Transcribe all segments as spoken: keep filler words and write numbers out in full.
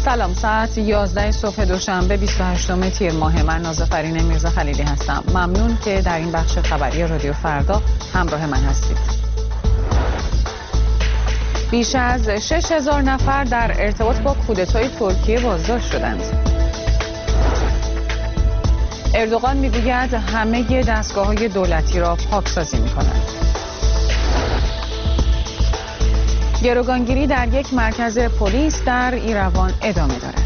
سلام، ساعت یازده صبح دوشنبه بیست و هشتم تیر ماه. من نازافرین میرزا خلیلی هستم. ممنون که در این بخش خبری رادیو فردا همراه من هستید. بیش از شش هزار نفر در ارتباط با کودتای ترکیه بازداشت شدند. اردوغان میگوید همه دستگاه‌های دولتی را پاکسازی می‌کنند. گروگانگیری در یک مرکز پلیس در ایروان ادامه دارد.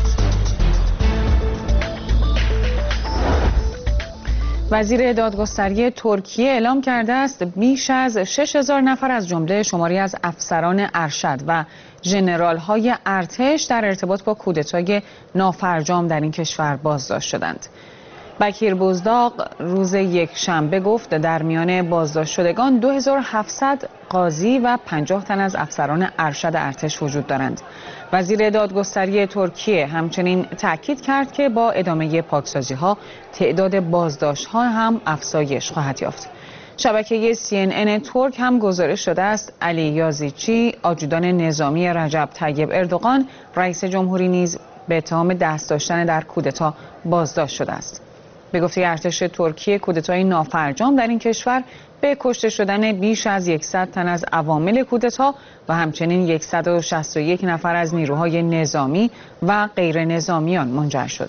وزیر دادگستری ترکیه اعلام کرده است بیش از شش هزار نفر از جمله شماری از افسران ارشد و ژنرال‌های ارتش در ارتباط با کودتای نافرجام در این کشور بازداشت شدند. بکیر بزداق روز یک شنبه گفت در میان بازداشت شدگان دو هزار و هفتصد قاضی و پنجاه تن از افسران ارشد ارتش وجود دارند. وزیر دادگستری ترکیه همچنین تاکید کرد که با ادامه پاکسازی‌ها تعداد بازداشت‌ها هم افزایش خواهد یافت. شبکه سی ان ان ترک هم گزارش داده است علی یازیچی، آجودان نظامی رجب طیب اردوغان، رئیس جمهوری نیز به اتهام دست داشتن در کودتا بازداشت شده است. به گفته ارتش ترکیه، کودتای نافرجام در این کشور به کشته شدن بیش از صد تن از عوامل کودتا و همچنین صد و شصت و یک نفر از نیروهای نظامی و غیر نظامیان منجر شد.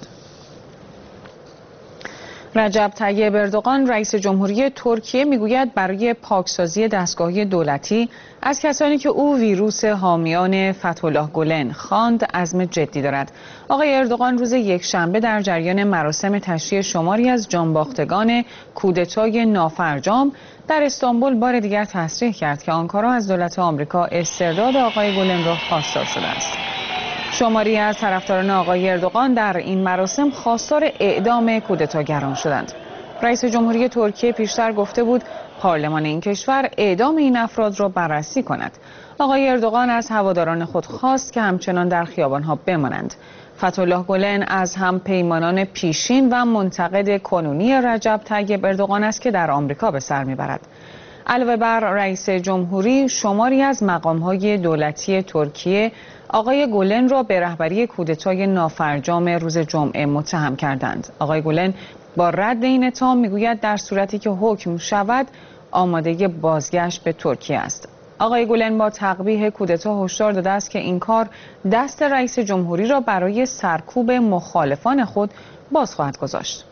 رجب طیب اردوغان رئیس جمهوری ترکیه میگوید برای پاکسازی دستگاه‌های دولتی از کسانی که او ویروس حامیان فتح‌الله گولن خواند عزم جدی دارد. آقای اردوغان روز یکشنبه در جریان مراسم تشییع شماری از جانباختگان کودتای نافرجام در استانبول بار دیگر تصریح کرد که آنکارا از دولت آمریکا استرداد آقای گولن را خواستار شده است. شماری از طرفداران آقای اردوغان در این مراسم خواستار اعدام کودتاگران شدند. رئیس جمهوری ترکیه پیشتر گفته بود پارلمان این کشور اعدام این افراد را بررسی کند. آقای اردوغان از هواداران خود خواست که همچنان در خیابان‌ها بمانند. فتح‌الله گولن از هم پیمانان پیشین و منتقد کنونی رجب طیب اردوغان است که در آمریکا به سر میبرد. علاوه بر رئیس جمهوری، شماری از مقام‌های دولتی ترکیه آقای گولن را به رهبری کودتای نافرجام روز جمعه متهم کردند. آقای گولن با رد این اتهام میگوید در صورتی که حکم شود آماده بازگشت به ترکیه است. آقای گولن با تقبیح کودتا هشدار داده است که این کار دست رئیس جمهوری را برای سرکوب مخالفان خود باز خواهد گذاشت.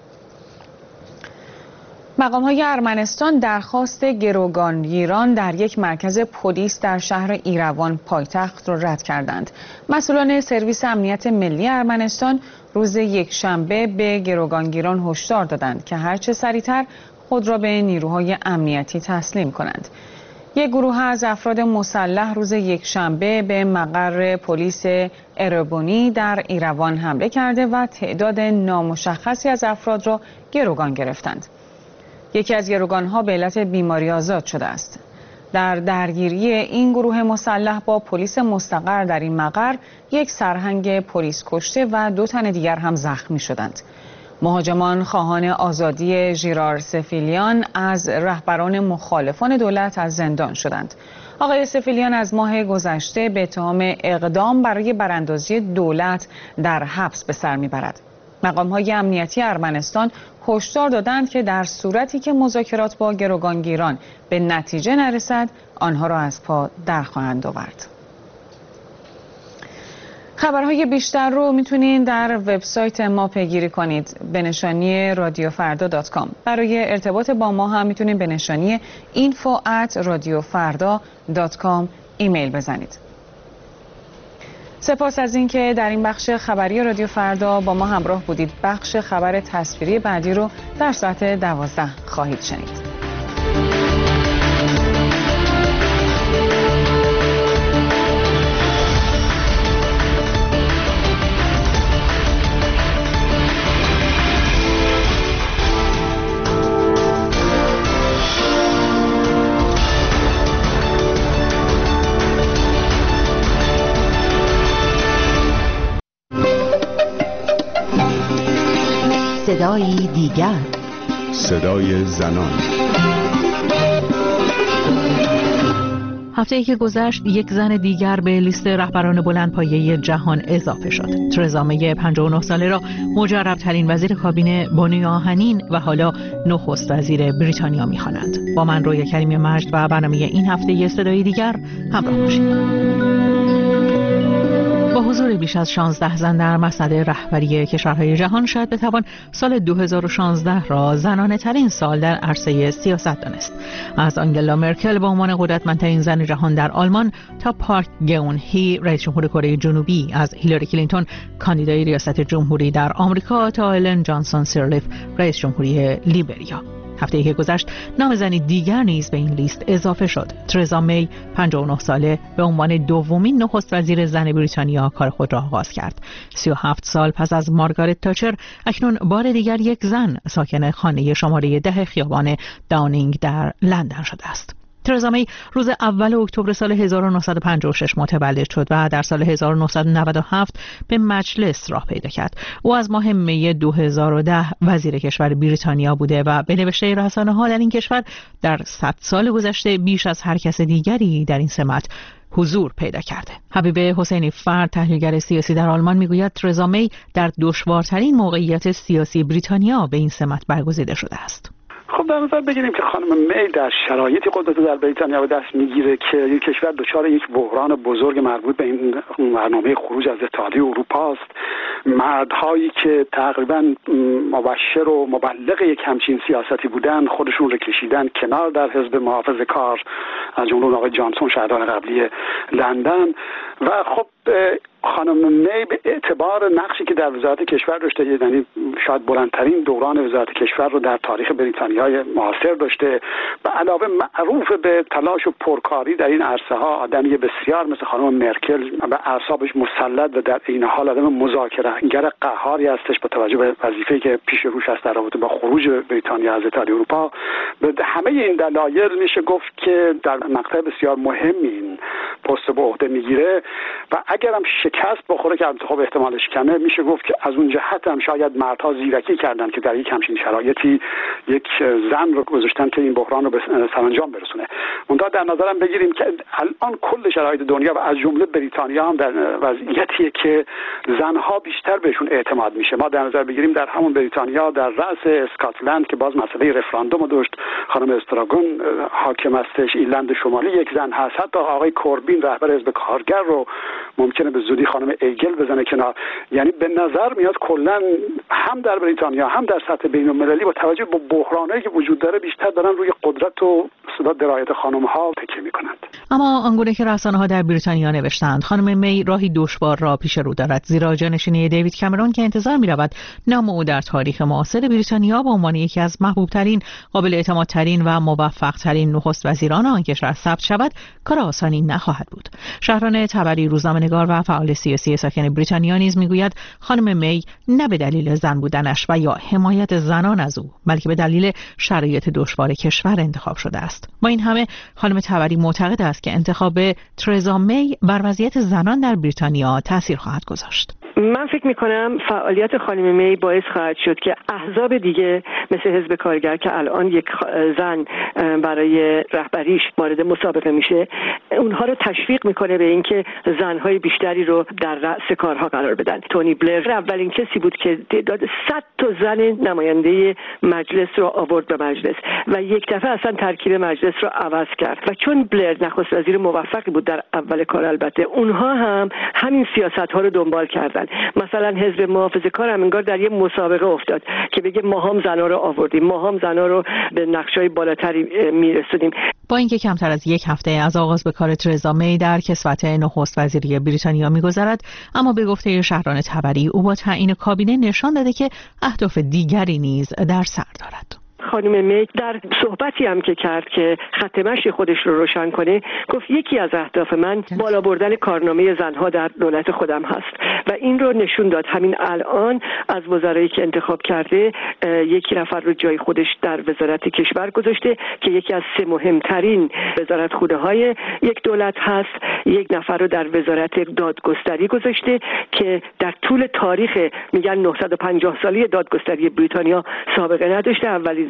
مقام‌های ارمنستان درخواست گروگانگیران در یک مرکز پلیس در شهر ایروان پایتخت را رد کردند. مسئولان سرویس امنیت ملی ارمنستان روز یکشنبه به گروگانگیران هشدار دادند که هرچه سریعتر خود را به نیروهای امنیتی تسلیم کنند. یک گروه از افراد مسلح روز یکشنبه به مقر پلیس اربونی در ایروان حمله کرده و تعداد نامشخصی از افراد را گروگان گرفتند. یکی از گروگان‌ها به علت بیماری آزاد شده است. در درگیری این گروه مسلح با پلیس مستقر در این مقر یک سرهنگ پلیس کشته و دو تن دیگر هم زخمی شدند. مهاجمان خواهان آزادی ژیرار سفیلیان از رهبران مخالفان دولت از زندان شدند. آقای سفیلیان از ماه گذشته به اتهام اقدام برای براندازی دولت در حبس به سر میبرد. مقام‌های امنیتی ارمنستان هشدار دادند که در صورتی که مذاکرات با گروگانگیران به نتیجه نرسد آنها را از پا در خواهند آورد. خبرهای بیشتر رو میتونید در وبسایت ما پیگیری کنید به نشانی رادیو فردا دات کام. برای ارتباط با ما هم میتونید به نشانی اینفو ات رادیو فردا دات کام ایمیل بزنید. سپاس از اینکه در این بخش خبری رادیو فردا با ما همراه بودید. بخش خبر تصویری بعدی رو در ساعت دوازده خواهید شنید. صدای دیگر، صدای زنان. هفته‌ای که گذشت یک زن دیگر به لیست رهبران بلندپایه جهان اضافه شد. ترزا می پنجاه و نه ساله را مجرب‌ترین وزیر کابینه بانی آهنین و حالا نخست وزیر بریتانیا می‌خوانند. با من رویا کریمی مجد و برنامه این هفته صدای دیگر همراه باشید. با حضور بیش از شانزده زن در مسند رهبری کشورهای جهان شاید بتوان سال دو هزار و شانزده را زنانه ترین سال در عرصه سیاست دانست. از آنگلا مرکل به عنوان قدرتمندترین زن جهان در آلمان تا پارک گئون هی رئیس جمهور کره جنوبی، از هیلاری کلینتون کاندیدای ریاست جمهوری در آمریکا تا ایلن جانسون سیرلیف رئیس جمهوری لیبریا. هفته‌ای که گذشت نام زنی دیگر نیز به این لیست اضافه شد. ترزا می پنجاه و نه ساله به عنوان دومین نخست وزیر زن بریتانیا کار خود را آغاز کرد. سی و هفت سال پس از مارگارت تاچر اکنون بار دیگر یک زن ساکن خانه شماره ده خیابان داونینگ در لندن شده است. ترزا می روز اول اکتبر سال هزار و نهصد و پنجاه و شش متولد شد و در سال هزار و نهصد و نود و هفت به مجلس راه پیدا کرد. او از ماه می دو هزار و ده وزیر کشور بریتانیا بوده و به نوشته رسانه‌ها در این کشور در صد سال گذشته بیش از هر کس دیگری در این سمت حضور پیدا کرده. حبیب حسینی فرد، تحلیلگر سیاسی در آلمان، میگوید ترزا می در دشوارترین موقعیت سیاسی بریتانیا به این سمت برگزیده شده است. خب در نظر بگیریم که خانم می در شرایطی قدرت در بریتانیا به دست میگیره که این کشور دچار یک بحران بزرگ مربوط به این برنامه خروج از اتحادیه اروپا است. مردهایی که تقریبا مبشر و مبلغ یک همچین سیاستی بودن خودشون رو کشیدن کنار در حزب محافظه‌کار، از جمله آقای جانسون شهردار قبلی لندن. و خب خانم می به اعتبار نقشی که در وزارت کشور داشته، یعنی شاید بلندترین دوران وزارت کشور رو در تاریخ بریتانیای معاصر داشته، به علاوه معروف به تلاش و پرکاری در این عرصه ها، آدمی بسیار مثل خانم مرکل به اعصابش مسلط و در این حال آدم مذاکره‌گر قهاری هستش با توجه به وظیفه‌ای که پیش روش هست در رابطه با خروج بریتانیا از اتحادیه اروپا. به همه این دلایل میشه گفت که در مقطع بسیار مهمی این پست به عهده میگیره و اگرم شکست بخوره که انتخاب احتمالش کمه، میشه گفت که از اون جهت هم شاید مردها زیرکی کردن که در یک همچین شرایطی یک زن رو گذاشتن که این بحران رو به سرانجام برسونه. منتها در نظرم بگیریم که الان کل شرایط دنیا و از جمله بریتانیا هم در وضعیتیه که زنها بیشتر بهشون اعتماد میشه. ما در نظر بگیریم در همون بریتانیا در رأس اسکاتلند که باز مسئله رفراندوم داشت، خانم استراگون حاکم هستش، ایرلند شمالی یک زن هست، حتی آقای کوربین رهبر حزب کارگر رو ممکنه به زودی خانم ایگل بزنه کنار. یعنی به نظر میاد کلا هم در بریتانیا هم در سطح بین‌المللی با توجه به بحرانایی که وجود داره بیشتر دارن روی قدرت و صدا درایت خانم‌ها تکیه میکنند. اما آنگونه که رسانه‌ها در بریتانیا نوشتند خانم می راهی دشوار را پیش رو دارد، زیرا جانشینی دیوید کامرون که انتظار می‌رود نام او در تاریخ معاصر بریتانیا به عنوان یکی از محبوب‌ترین، قابل اعتمادترین و موفق‌ترین نخست وزیران آن کشور ثبت شود، کار آسانی نخواهد بود. شهران تبری، روزنامه‌نگار و فعال سیاسی ساکن بریتانیا نیز میگوید خانم می نه به دلیل زن بودنش و یا حمایت زنان از او، بلکه به دلیل شرایط دشوار کشور انتخاب شده است. با این همه خانم تبری معتقد است که انتخاب ترزا می بر وضعیت زنان در بریتانیا تاثیر خواهد گذاشت. من فکر میکنم فعالیت خانم می باعث خواهد شد که احزاب دیگه مثل حزب کارگر که الان یک زن برای رهبریش وارد مسابقه میشه، اونها رو تشویق میکنه به اینکه زنهای بیشتری رو در رأس کارها قرار بدن. تونی بلر اولین کسی بود که تعداد صد تا زن نماینده مجلس رو آورد به مجلس و یک دفعه اصلا ترکیب مجلس رو عوض کرد و چون بلر نخست وزیر موفقی بود در اول کار، البته اونها هم همین سیاست‌ها رو دنبال کردن. مثلا حزب محافظه‌کار هم انگار در یه مسابقه افتاد که بگه ما هم زنا رو آوردیم، ما هم زنا رو به نقشه‌های بالاتری میرسونیم. با اینکه کمتر از یک هفته از آغاز به کار ترزا می در کسوت نخست وزیری بریتانیا می‌گذرد، اما به گفته شهران تبری او با تعیین کابینه نشان داده که اهداف دیگری نیز در سر دارد. خانم می در صحبتی هم که کرد که خط مشی خودش رو روشن کنه، گفت یکی از اهداف من بالا بردن کارنامه زنها در دولت خودم هست و این رو نشون داد. همین الان از وزرایی که انتخاب کرده یکی نفر رو جای خودش در وزارت کشور گذاشته که یکی از سه مهمترین وزارتخونه های یک دولت هست. یک نفر رو در وزارت دادگستری گذاشته که در طول تاریخ میگن نهصد و پنجاه سالی دادگستری بریتانیا سابقه نداشته. اولین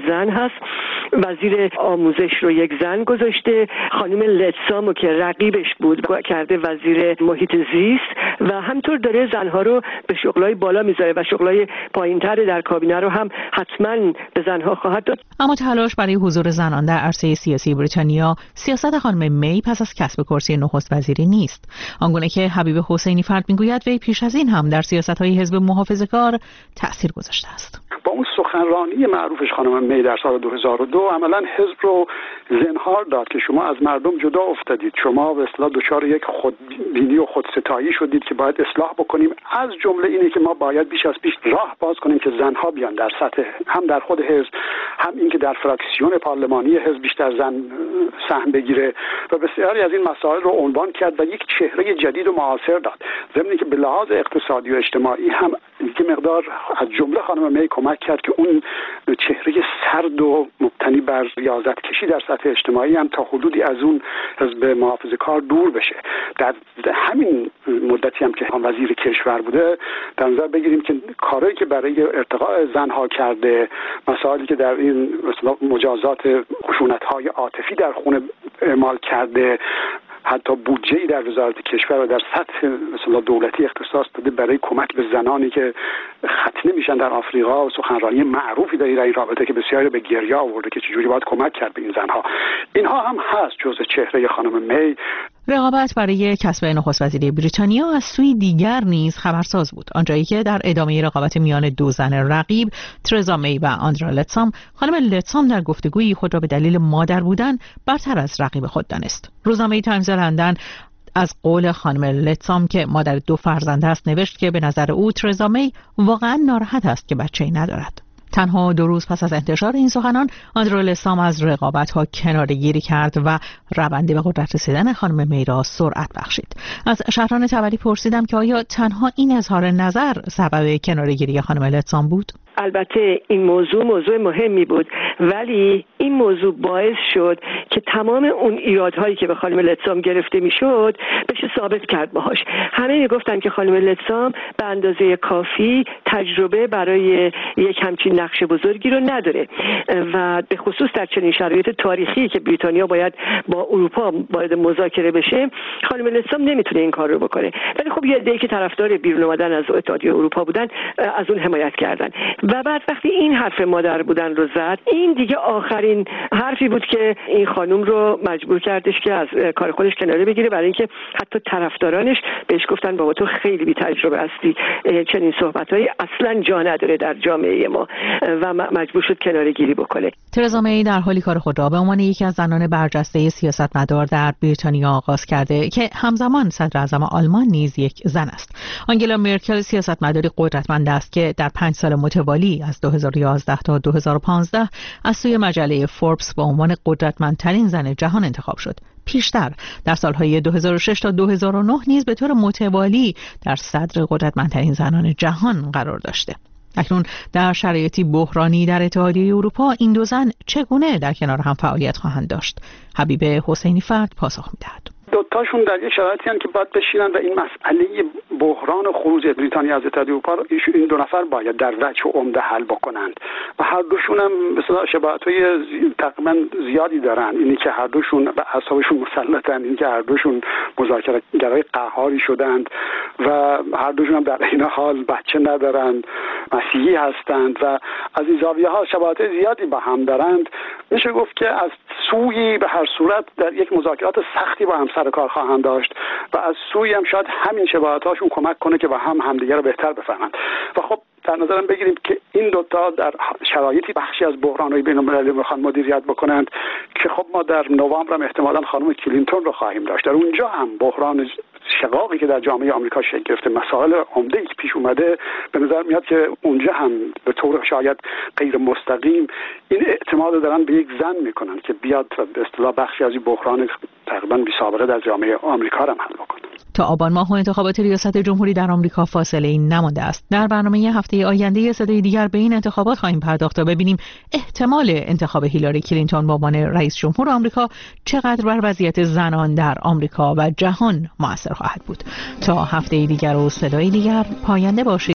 زن هست. وزیر آموزش رو یک زن گذاشته، خانم لتسامو که رقیبش بود کرده وزیر محیط زیست و همطور داره زنها رو به شغلای بالا میذاره و شغلای پایینتر در کابینه رو هم حتما به زنها خواهد داد. اما تلاش برای حضور زنان در عرصه سیاسی بریتانیا سیاست خانم می پس از کسب کرسی نخست وزیری نیست. آنگونه که حبیب حسینی فرد میگوید وی پیش از این هم در سیاست‌های حزب محافظه‌کار تأثیر گذاشته است. با اون سخنرانی معروفش خانم می در سال دو هزار و دو عملاً حزب رو زنهار داد که شما از مردم جدا افتادید، شما به اصطلاح دچار یک خودبینی و خودستایی شدید که باید اصلاح بکنیم. از جمله اینه که ما باید بیش از پیش راه باز کنیم که زنها بیان در سطح، هم در خود حزب، هم اینکه در فراکسیون پارلمانی حزب بیشتر زن سهم بگیره و بسیاری از این مسائل رو عنوان کرد و یک چهره جدید و معاصر داد. ضمن که به لحاظ اقتصادی و اجتماعی هم یک مقدار از جمله خانم می کمک کرد که اون چهره سرد و مبتنی بر ریاضت کشی در سطح اجتماعی هم تا حدودی از اون حزب محافظه‌کار دور بشه. در همین مدتی هم که وزیر کشور بوده در نظر بگیریم که کاری که برای ارتقاء زنها کرده، مسائلی که در این مثلا مجازات خشونت‌های عاطفی در خونه اعمال کرده، حتی بودجه‌ای در وزارت کشور و در سطح مثلا دولتی اختصاص داده برای کمک به زنانی که ختنه میشن در آفریقا و سخنرانی معروفی در این رابطه که بسیاری به گریه آورده که چجوری باید کمک کرد به این زنها. اینها هم هست جزء چهره خانم می. رقابت برای کسب نخست وزیری بریتانیا از سوی دیگر نیز خبرساز بود، آنجایی که در ادامه رقابت میان دو زن رقیب ترزا می و آندرا لتسام، خانم لتسام در گفتگویی خود را به دلیل مادر بودن برتر از رقیب خود دانست. روزنامه تایمز لندن از قول خانم لتسام که مادر دو فرزند است نوشت که به نظر او ترزا می واقعا ناراحت است که بچه‌ای ندارد. تنها دو روز پس از انتشار این سخنان، آندرا لتسام از رقابت‌ها کناره‌گیری کرد و روند به قدرت رسیدن خانم می را سرعت بخشید. از شهران تبری پرسیدم که آیا تنها این اظهار نظر سبب کناره‌گیری خانم لتسام بود؟ البته این موضوع موضوع مهمی بود، ولی این موضوع باعث شد که تمام اون ایرادهایی که به خانم لتسام گرفته میشد بشه ثابت کرد باهاش. همه میگفتن که خانم لتسام به اندازه کافی تجربه برای یک همچین نقش بزرگی رو نداره و به خصوص در چنین شرایط تاریخی که بریتانیا باید با اروپا وارد مذاکره بشه، خانم لتسام نمیتونه این کار رو بکنه. ولی خب یه عده‌ای که طرفدار بیرون اومدن از اتحادیه اروپا بودن از اون حمایت کردن و بعد وقتی این حرف مادر بودن رو زد، این دیگه آخرین حرفی بود که این خانم رو مجبور کردش که از کار خودش کناره بگیره، برای اینکه حتی طرفدارانش بهش گفتن بابا تو خیلی بی تجربه هستی، چنین صحبتایی اصلا جا نداره در جامعه ما و مجبور شد کناره گیری بکنه. ترزا می در حالی کار خود را به عنوان یکی از زنان برجسته سیاستمدار در بریتانیا آغاز کرده که همزمان صدر اعظم آلمان نیز یک زن است. آنگلا مرکل سیاستمداری قدرتمند است که در پنج سال متوالی از دو هزار و یازده تا دو هزار و پانزده از سوی مجله فوربس به عنوان قدرتمندترین زن جهان انتخاب شد. پیشتر در سالهای دو هزار و شش تا دو هزار و نه نیز به طور متوالی در صدر قدرتمندترین زنان جهان قرار داشته. اکنون در شرایطی بحرانی در اتحادیه اروپا این دو زن چگونه در کنار هم فعالیت خواهند داشت؟ حبیب حسینی فرد پاسخ می‌دهد. دوتاشون در یک شرایطی هستند که باید بشینن و این مسئله بحران خروج بریتانیا از اتحادیه اروپا رو این دو نفر باید در وجه عمده حل بکنند و هر دوشون هم مثلا شباهت‌های تقریبا زیادی دارن. اینی که هر دوشون به اعصابشون مسلطن، اینی که هر دوشون مذاکره‌گرای قهاری شدند و هر دوشون هم در این حال بچه ندارند، مسیحی هستند و از این زاویه‌ها شباهت زیادی با هم دارند. میشه گفت که از سوی به هر صورت در یک مذاکرات سختی با هم سر کار خواهند داشت و از سوی هم شاید همین شباهت‌هاشون کمک کنه که با هم همدیگر رو بهتر بفهمند. و خب در نظرم بگیریم که این دوتا در شرایطی بخشی از بحران‌های بین‌المللی میخوان مدیریت بکنند که خب ما در نوامبر هم احتمالاً خانم کلینتون رو خواهیم داشت. در اونجا هم بحران شقاقی که در جامعه آمریکا شکل گرفته، مسائل عمده‌ای که پیش اومده، به نظر میاد که اونجا هم به طور شاید غیر مستقیم این اعتماد دارن به یک زن میکنن که بیاد و به اصطلاح بخشی از این بحران تقریبا بی سابقه در جامعه آمریکا هم حل بکنه. تا آبان ماه و انتخابات ریاست جمهوری در آمریکا فاصله ای نمانده است. در برنامه هفته آینده صدای دیگر به این انتخابات خواهیم پرداخت تا ببینیم احتمال انتخاب هیلاری کلینتون به عنوان رئیس جمهور آمریکا چقدر بر وضعیت زنان در آمریکا و جهان مؤثر خواهد بود. تا هفته دیگر و صدای دیگر، پاینده باشید.